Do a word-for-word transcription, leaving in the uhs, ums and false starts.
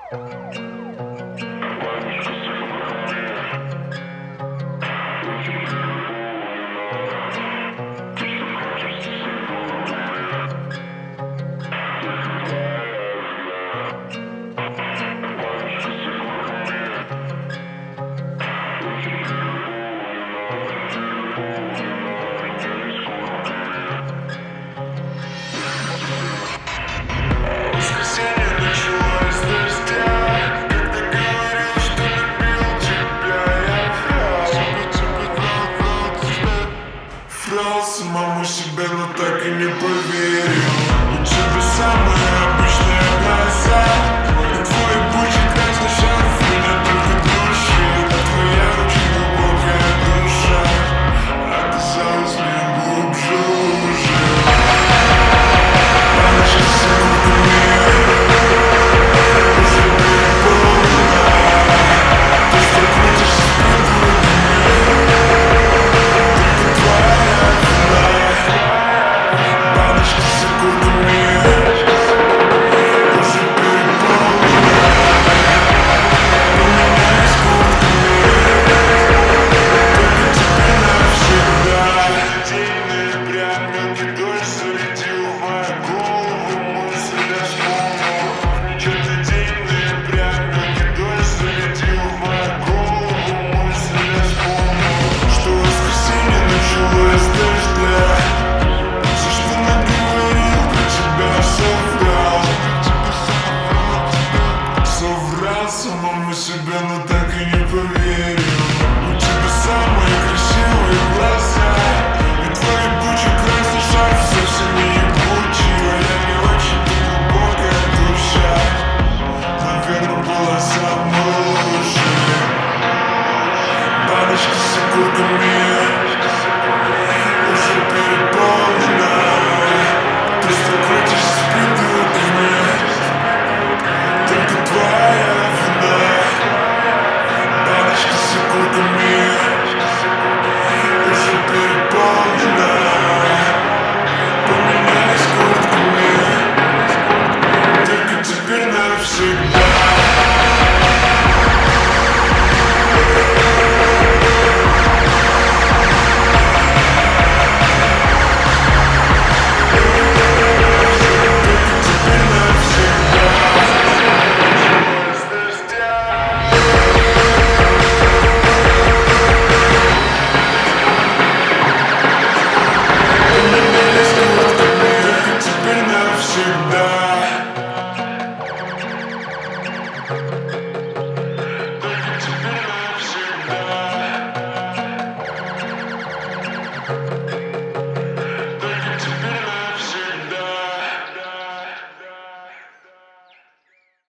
Самому себе, но так и не поверил. У тебя самые обычные глаза и твой ебучий красный шарф меня только душит. Твоя очень глубокая душа оказалась мне глубже уже. Раньше секундами уже переполнена. Ты что крутишься с придурками, только твоя вина. Баночки с секундами уже переполнена. Поменялись куртками, только теперь навсегда. День ноября, мелкий дождь залетел в мою голову, мысль я вспомнил. Чё-то день ноября, мелкий дождь залетел в мою голову, мысль я вспомнил, что воскресенье началось с дождя. Все, что наговорил про тебя, соврал. Соврал самому себе, но так и не поверил. У тебя самые красивые глаза и твой ебучий красный шарф совсем не ебучий. А я не очень глубокая душа, наверное, была самой лучшей. Баночки с секундами уже переполнена. Ты что крутишься с придурками, только твоя вина. Баночки с секундами уже переполнена. Поменялись куртками, только теперь навсегда. Теперь навсегда.